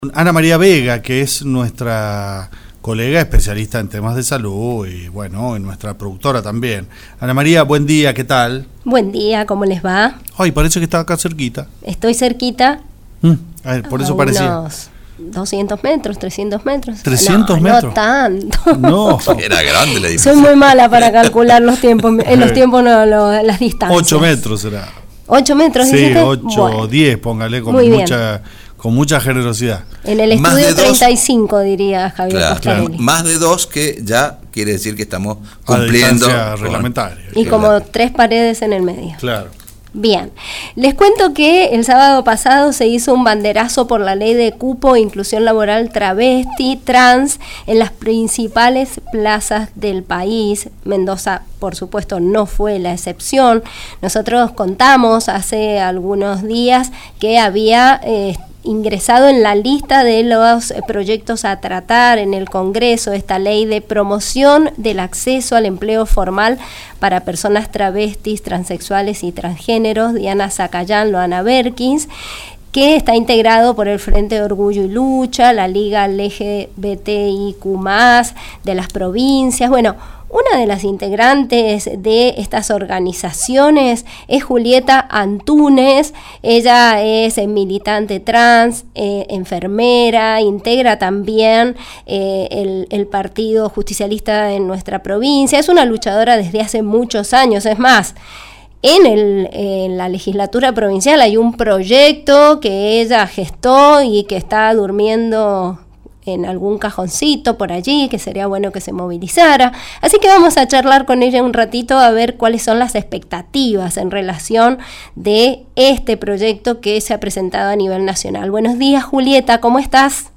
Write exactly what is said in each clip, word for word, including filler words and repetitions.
Ana María Vega, que es nuestra colega especialista en temas de salud y bueno, en nuestra productora también. Ana María, buen día, ¿qué tal? Buen día, ¿cómo les va? Ay, parece que está acá cerquita. Estoy cerquita. Mm, a ver, por eso a parecía. Unos doscientos metros, trescientos metros. ¿trescientos no, metros? No tanto. No. Era grande la diferencia. Soy muy mala para calcular los tiempos. En los tiempos no, lo, las distancias. ocho metros será. ¿ocho metros? Sí, dijiste? ocho o diez, póngale, con Muy bien. mucha, con mucha generosidad. En el Más estudio de dos. treinta y cinco, diría Javier Claro, Costarelli. más de dos, que ya quiere decir que estamos A cumpliendo distancia con- reglamentaria. Y como tres paredes en el medio. Claro. Bien, les cuento que el sábado pasado se hizo un banderazo por la ley de cupo e inclusión laboral travesti, trans, en las principales plazas del país. Mendoza, por supuesto, no fue la excepción. Nosotros contamos hace algunos días que había eh, ingresado en la lista de los eh, proyectos a tratar en el Congreso esta ley de promoción del acceso al empleo formal para personas travestis, transexuales y transgéneros. Diana Zacayán, Loana Berkins, que está integrado por el Frente de Orgullo y Lucha, la Liga L G B T I Q más, de las provincias. Bueno, una de las integrantes de estas organizaciones es Julieta Antúnez. Ella es eh, militante trans, eh, enfermera, integra también eh, el, el Partido Justicialista en nuestra provincia. Es una luchadora desde hace muchos años, es más. En, el, en la legislatura provincial hay un proyecto que ella gestó y que está durmiendo en algún cajoncito por allí, que sería bueno que se movilizara. Así que vamos a charlar con ella un ratito a ver cuáles son las expectativas en relación de este proyecto que se ha presentado a nivel nacional. Buenos días, Julieta, ¿cómo estás?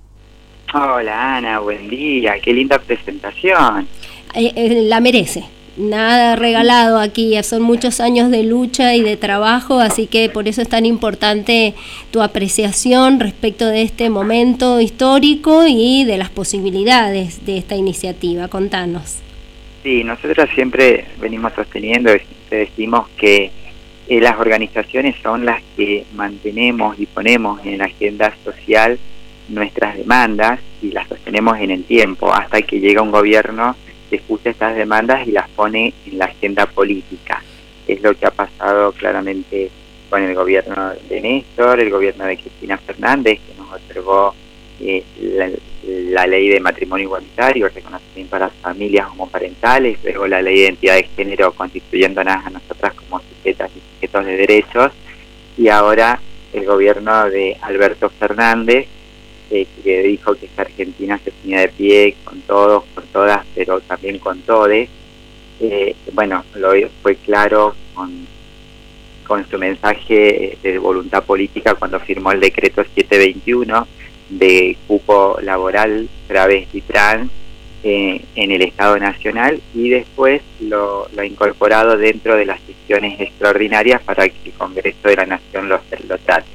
Hola Ana, buen día, qué linda presentación. Eh, eh, la merece. Nada regalado aquí, son muchos años de lucha y de trabajo, así que por eso es tan importante tu apreciación respecto de este momento histórico y de las posibilidades de esta iniciativa. Contanos. Sí, nosotros siempre venimos sosteniendo, siempre decimos que eh, las organizaciones son las que mantenemos y ponemos en la agenda social nuestras demandas y las sostenemos en el tiempo hasta que llega un gobierno que escucha estas demandas y las pone en la agenda política. Es lo que ha pasado claramente con el gobierno de Néstor, el gobierno de Cristina Fernández, que nos otorgó eh, la, la ley de matrimonio igualitario, el reconocimiento a las familias homoparentales, luego la ley de identidad de género constituyéndonos a nosotras como sujetas y sujetos de derechos, y ahora el gobierno de Alberto Fernández, Eh, que dijo que esta Argentina se ponía de pie con todos, con todas, pero también con todes. Eh, bueno, lo fue claro con, con su mensaje de voluntad política cuando firmó el decreto setecientos veintiuno de cupo laboral travesti trans eh, en el Estado Nacional, y después lo, lo ha incorporado dentro de las sesiones extraordinarias para que el Congreso de la Nación lo, lo trate.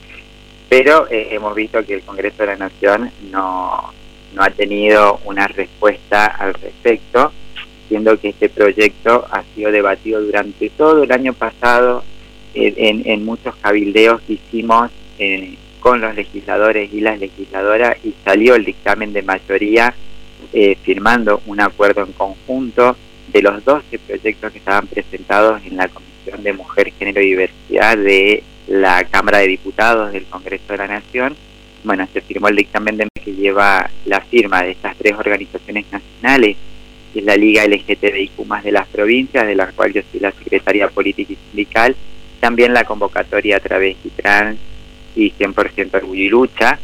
Pero eh, hemos visto que el Congreso de la Nación no, no ha tenido una respuesta al respecto, siendo que este proyecto ha sido debatido durante todo el año pasado eh, en, en muchos cabildeos que hicimos eh, con los legisladores y las legisladoras, y salió el dictamen de mayoría eh, firmando un acuerdo en conjunto de los doce proyectos que estaban presentados en la Comisión de Mujer, Género y Diversidad de la Cámara de Diputados del Congreso de la Nación. Bueno, se firmó el dictamen de que lleva la firma de estas tres organizaciones nacionales, que es la Liga L G B T I Q más de las provincias, de la cual yo soy la secretaria política y sindical, también la convocatoria Travesti Trans y cien por ciento Orgullo y Lucha,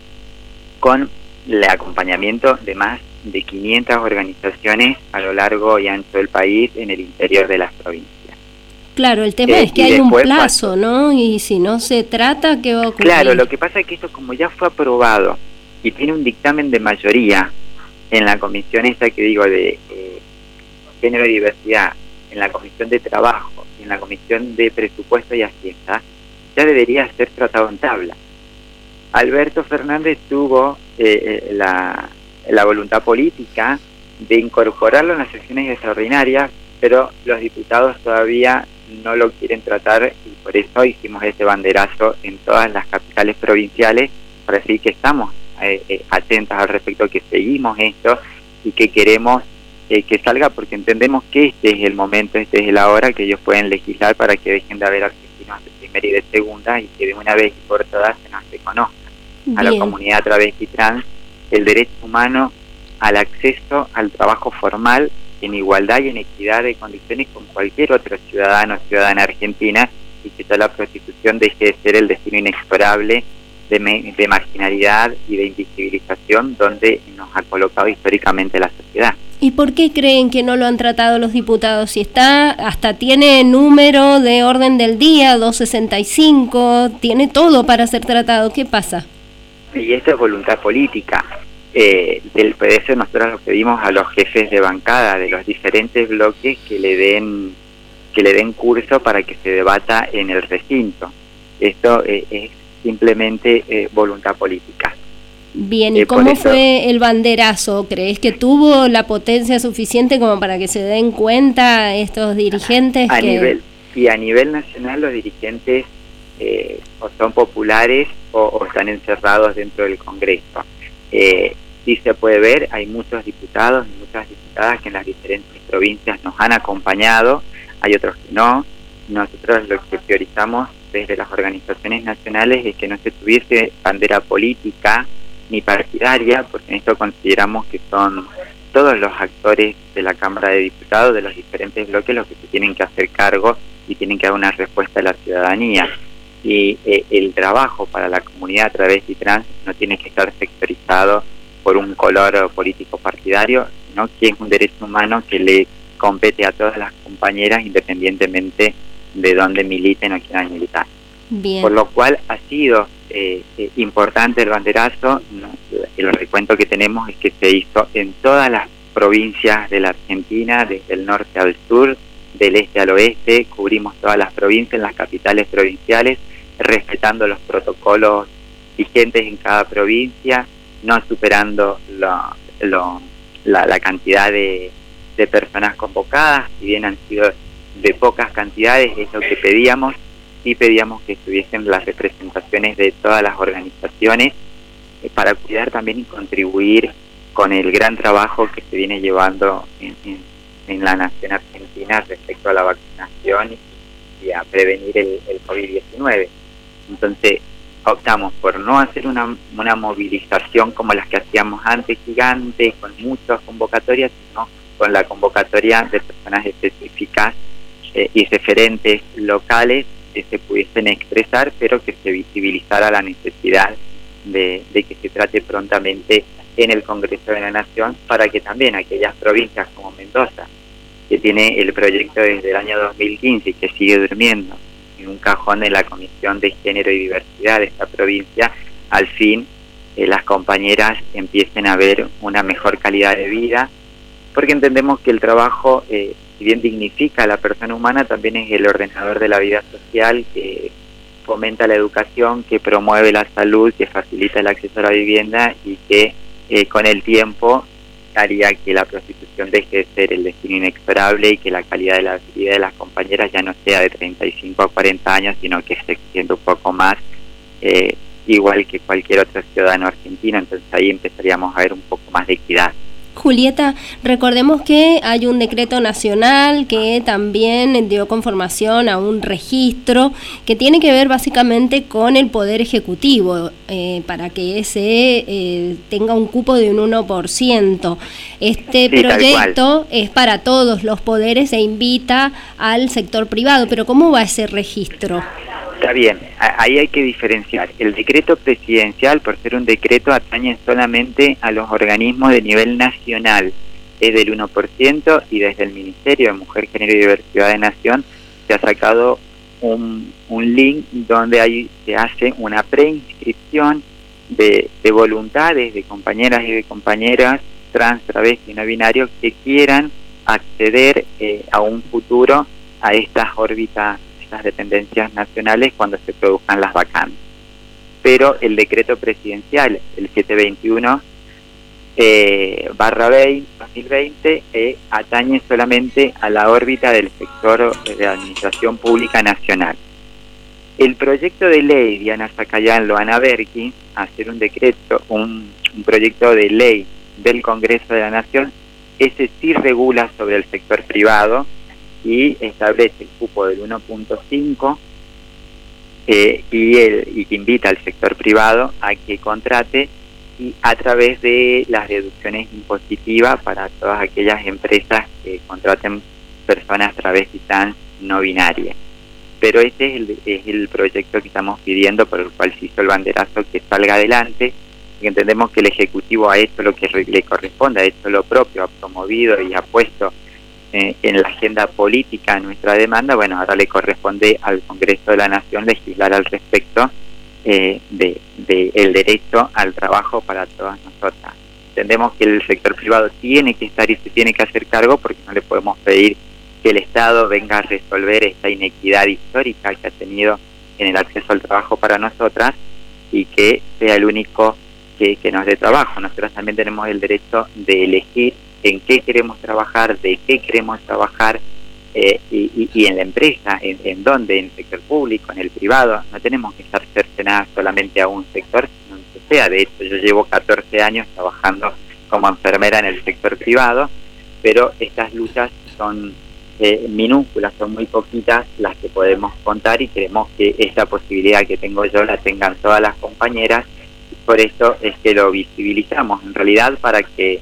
con el acompañamiento de más de quinientas organizaciones a lo largo y ancho del país en el interior de las provincias. Claro, el tema Eh, es que y hay un después, plazo, ¿no? Y si no se trata, ¿qué va a ocurrir? Claro, lo que pasa es que esto, como ya fue aprobado y tiene un dictamen de mayoría en la comisión esta que digo de eh, género y diversidad, en la comisión de trabajo, en la comisión de presupuesto y hacienda, ya debería ser tratado en tabla. Alberto Fernández tuvo eh, la, la voluntad política de incorporarlo en las sesiones extraordinarias, pero los diputados todavía no lo quieren tratar, y por eso hicimos este banderazo en todas las capitales provinciales para decir que estamos eh, eh, atentas al respecto, que seguimos esto y que queremos eh, que salga, porque entendemos que este es el momento, este es la hora que ellos pueden legislar para que dejen de haber argentinos de primera y de segunda, y que de una vez y por todas se nos reconozca a la comunidad travesti trans el derecho humano al acceso al trabajo formal en igualdad y en equidad de condiciones con cualquier otro ciudadano o ciudadana argentina, y que ya la prostitución deje de ser el destino inexorable de, me, de marginalidad y de invisibilización donde nos ha colocado históricamente la sociedad. ¿Y por qué creen que no lo han tratado los diputados? Si está, hasta tiene número de orden del día, doscientos sesenta y cinco, tiene todo para ser tratado, ¿qué pasa? Y esto es voluntad política. Eh, del P D S nosotros lo pedimos a los jefes de bancada de los diferentes bloques que le den que le den curso para que se debata en el recinto. Esto eh, es simplemente eh, voluntad política. Bien, ¿y eh, cómo eso, fue el banderazo? ¿Crees que tuvo la potencia suficiente como para que se den cuenta estos dirigentes? A que... nivel y a nivel nacional los dirigentes eh, o son populares o, o están encerrados dentro del Congreso. Eh, sí se puede ver, hay muchos diputados y muchas diputadas que en las diferentes provincias nos han acompañado, hay otros que no. Nosotros lo que priorizamos desde las organizaciones nacionales es que no se tuviese bandera política ni partidaria, porque en esto consideramos que son todos los actores de la Cámara de Diputados, de los diferentes bloques, los que se tienen que hacer cargo y tienen que dar una respuesta a la ciudadanía. Y eh, el trabajo para la comunidad travesti trans no tiene que estar sectorizado por un color político partidario, sino que es un derecho humano que le compete a todas las compañeras independientemente de dónde militen o quieran militar. Bien. Por lo cual ha sido eh, eh, importante el banderazo. El recuento que tenemos es que se hizo en todas las provincias de la Argentina, desde el norte al sur, del este al oeste, cubrimos todas las provincias, en las capitales provinciales, respetando los protocolos vigentes en cada provincia, no superando lo, lo, la, la cantidad de, de personas convocadas, si bien han sido de pocas cantidades, es lo que pedíamos. Sí pedíamos que estuviesen las representaciones de todas las organizaciones eh, para cuidar también y contribuir con el gran trabajo que se viene llevando en, en, en la nación argentina respecto a la vacunación y, y a prevenir el, el COVID diecinueve. Entonces optamos por no hacer una, una movilización como las que hacíamos antes, gigantes, con muchas convocatorias, sino con la convocatoria de personas específicas eh, y referentes locales que se pudiesen expresar, pero que se visibilizara la necesidad de, de que se trate prontamente en el Congreso de la Nación, para que también aquellas provincias como Mendoza, que tiene el proyecto desde el año dos mil quince y que sigue durmiendo en un cajón de la Comisión de Género y Diversidad de esta provincia, al fin eh, las compañeras empiecen a ver una mejor calidad de vida, porque entendemos que el trabajo, eh, si bien dignifica a la persona humana, también es el ordenador de la vida social, que fomenta la educación, que promueve la salud, que facilita el acceso a la vivienda y que eh, con el tiempo haría que la prostitución deje de ser el destino inexorable y que la calidad de la vida de las compañeras ya no sea de treinta y cinco a cuarenta años, sino que se extienda un poco más, eh, igual que cualquier otro ciudadano argentino. Entonces ahí empezaríamos a ver un poco más de equidad. Julieta, recordemos que hay un decreto nacional que también dio conformación a un registro que tiene que ver básicamente con el Poder Ejecutivo, eh, para que ese eh, tenga un cupo de un uno por ciento. Este sí, proyecto es para todos los poderes e invita al sector privado, pero ¿cómo va ese registro? Está bien, ahí hay que diferenciar. El decreto presidencial, por ser un decreto, atañe solamente a los organismos de nivel nacional, es del uno por ciento, y desde el Ministerio de Mujer, Género y Diversidad de Nación se ha sacado un, un link donde hay, se hace una preinscripción de, de voluntades de compañeras y de compañeras trans, travesti y no binarios que quieran acceder eh, a un futuro a estas órbitas, las dependencias nacionales cuando se produzcan las vacantes. Pero el decreto presidencial, el setecientos veintiuno eh, barra veinte, dos mil veinte, eh, atañe solamente a la órbita del sector de la administración pública nacional. el proyecto de ley, Diana Zacayán, Loana Berqui, hacer un decreto, un, un proyecto de ley del Congreso de la Nación, ese sí regula sobre el sector privado y establece el cupo del uno punto cinco eh, y, el, y que invita al sector privado a que contrate y a través de las reducciones impositivas para todas aquellas empresas que contraten personas travestis trans no binarias. Pero este es el, es el proyecto que estamos pidiendo, por el cual se hizo el banderazo, que salga adelante, y entendemos que el Ejecutivo ha hecho lo que le corresponde, ha hecho lo propio, ha promovido y ha puesto eh, en la agenda política nuestra demanda. Bueno, ahora le corresponde al Congreso de la Nación legislar al respecto eh, de, de el derecho al trabajo para todas nosotras. Entendemos que el sector privado tiene que estar y se tiene que hacer cargo, porque no le podemos pedir que el Estado venga a resolver esta inequidad histórica que ha tenido en el acceso al trabajo para nosotras y que sea el único que, que nos dé trabajo. Nosotros también tenemos el derecho de elegir en qué queremos trabajar, de qué queremos trabajar eh, y, y, y en la empresa, en, en dónde, en el sector público, en el privado. No tenemos que estar cercenadas solamente a un sector, sino que sea. De hecho, yo llevo catorce años trabajando como enfermera en el sector privado, pero estas luchas son Eh, minúsculas, son muy poquitas las que podemos contar, y queremos que esa posibilidad que tengo yo la tengan todas las compañeras, y por eso es que lo visibilizamos, en realidad para que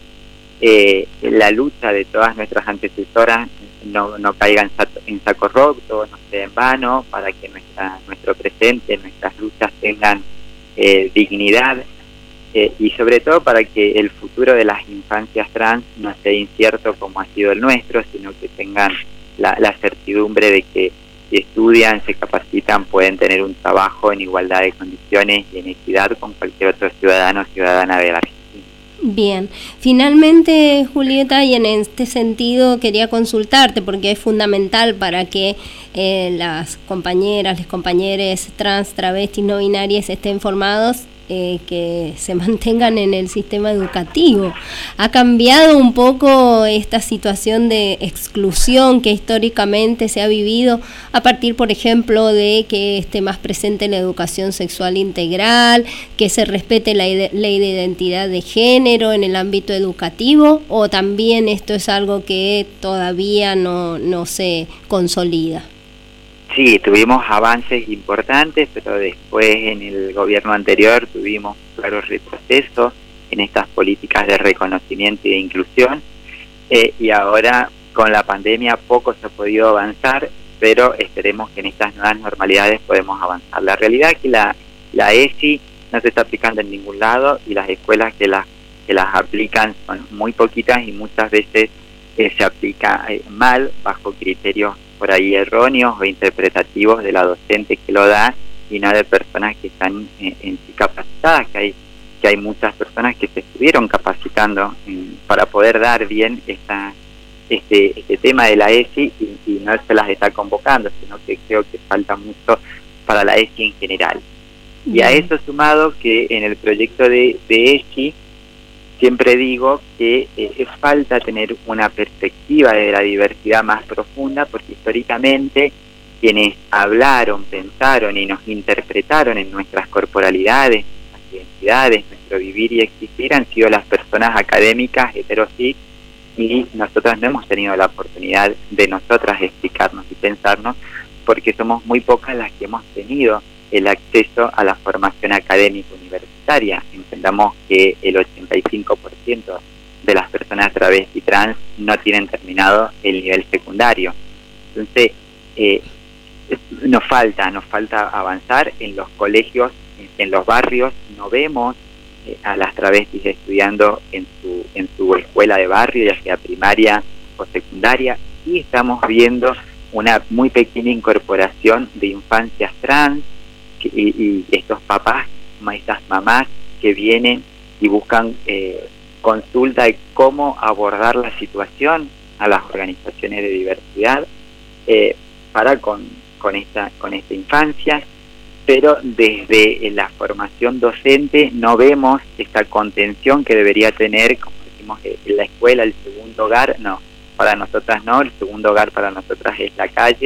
eh, la lucha de todas nuestras antecesoras no, no caiga en, saco, en saco roto, no sea en vano, para que nuestra, nuestro presente, nuestras luchas tengan eh, dignidad, eh, y sobre todo para que el futuro de las infancias trans no sea incierto como ha sido el nuestro, sino que tengan la, la certidumbre de que si estudian, se capacitan, pueden tener un trabajo en igualdad de condiciones y en equidad con cualquier otro ciudadano o ciudadana de la Argentina. Bien, finalmente, Julieta, y en este sentido quería consultarte, porque es fundamental para que eh, las compañeras, los compañeros trans, travestis, no binarias estén formados, Eh, que se mantengan en el sistema educativo. ¿Ha cambiado un poco esta situación de exclusión que históricamente se ha vivido a partir, por ejemplo, de que esté más presente la educación sexual integral, que se respete la ide- ley de identidad de género en el ámbito educativo, o también esto es algo que todavía no, no se consolida? Sí, tuvimos avances importantes, pero después en el gobierno anterior tuvimos claro retroceso en estas políticas de reconocimiento y de inclusión, eh, y ahora con la pandemia poco se ha podido avanzar, pero esperemos que en estas nuevas normalidades podemos avanzar. La realidad es que la, la E S I no se está aplicando en ningún lado, y las escuelas que las, que las aplican son muy poquitas, y muchas veces eh, se aplica eh, mal, bajo criterios por ahí erróneos o interpretativos de la docente que lo da, y no de personas que están en, en sí capacitadas, que hay que hay muchas personas que se estuvieron capacitando en, para poder dar bien esta este este tema de la E S I, y, y no se las está convocando, sino que creo que falta mucho para la E S I en general. Y a eso sumado que en el proyecto de, de E S I siempre digo que eh, falta tener una perspectiva de la diversidad más profunda, porque históricamente quienes hablaron, pensaron y nos interpretaron en nuestras corporalidades, nuestras identidades, nuestro vivir y existir, han sido las personas académicas heterosis, y nosotras no hemos tenido la oportunidad de nosotras explicarnos y pensarnos, porque somos muy pocas las que hemos tenido el acceso a la formación académica universitaria. Entendamos que el ochenta y cinco por ciento de las personas travesti trans no tienen terminado el nivel secundario. Entonces, eh, nos falta, nos falta avanzar en los colegios, en, en los barrios. No vemos eh, a las travestis estudiando en su, en su escuela de barrio, ya sea primaria o secundaria, y estamos viendo una muy pequeña incorporación de infancias trans, Y, y estos papás, estas mamás que vienen y buscan eh, consulta de cómo abordar la situación a las organizaciones de diversidad eh, para con, con esta con esta infancia, pero desde la formación docente no vemos esta contención que debería tener, como decimos, en la escuela, el segundo hogar. No, para nosotras no, el segundo hogar para nosotras es la calle,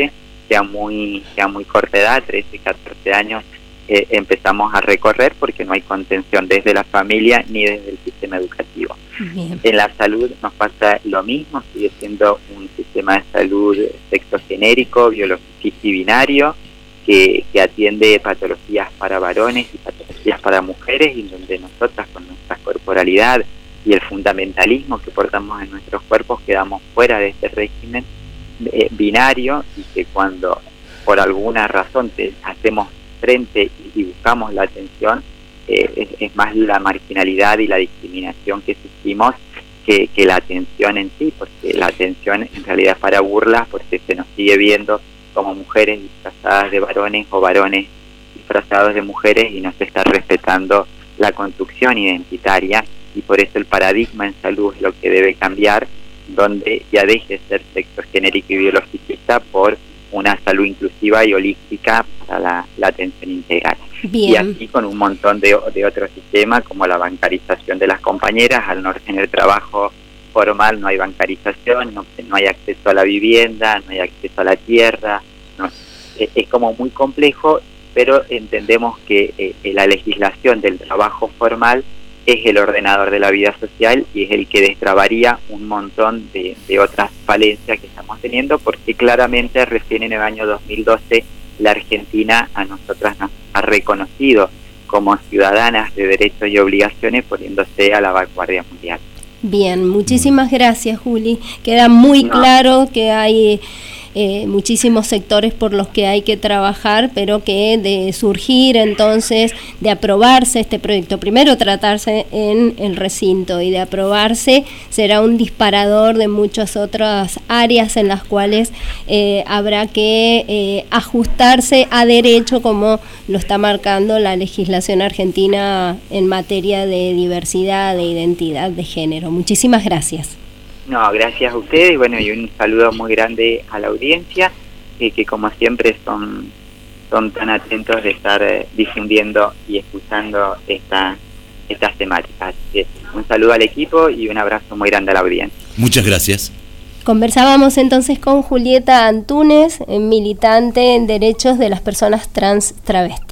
que a muy, que a muy corta edad, trece, catorce años, eh, empezamos a recorrer porque no hay contención desde la familia ni desde el sistema educativo. Bien. En la salud nos pasa lo mismo, sigue siendo un sistema de salud sexogenérico, biologista y binario, que, que atiende patologías para varones y patologías para mujeres, y donde nosotras con nuestra corporalidad y el fundamentalismo que portamos en nuestros cuerpos quedamos fuera de este régimen eh, binario, y que cuando por alguna razón te hacemos frente y buscamos la atención, eh, es, es más la marginalidad y la discriminación que sufrimos que, que la atención en sí, porque la atención en realidad es para burlas, porque se nos sigue viendo como mujeres disfrazadas de varones o varones disfrazados de mujeres, y no se está respetando la construcción identitaria, y por eso el paradigma en salud es lo que debe cambiar, donde ya deje de ser sexogenérico y biologicista por una salud inclusiva y holística para la, la atención integral. Bien. Y así con un montón de, de otros sistemas, como la bancarización de las compañeras. Al no tener trabajo formal no hay bancarización, no, no hay acceso a la vivienda, no hay acceso a la tierra, no, es, es como muy complejo, pero entendemos que eh, la legislación del trabajo formal es el ordenador de la vida social y es el que destrabaría un montón de, de otras falencias que estamos teniendo, porque claramente recién en el año dos mil doce la Argentina a nosotras nos ha reconocido como ciudadanas de derechos y obligaciones, poniéndose a la vanguardia mundial. Bien, muchísimas gracias, Juli. Queda muy no. claro que hay eh, muchísimos sectores por los que hay que trabajar, pero que de surgir entonces, de aprobarse este proyecto, primero tratarse en el recinto, y de aprobarse será un disparador de muchas otras áreas en las cuales eh, habrá que eh, ajustarse a derecho, como lo está marcando la legislación argentina en materia de diversidad, de identidad de género. Muchísimas gracias. No, gracias a ustedes, bueno, y un saludo muy grande a la audiencia, eh, que como siempre son, son tan atentos de estar eh, difundiendo y escuchando esta, estas temáticas. Así que un saludo al equipo y un abrazo muy grande a la audiencia. Muchas gracias. Conversábamos entonces con Julieta Antúnez, militante en derechos de las personas trans travestis.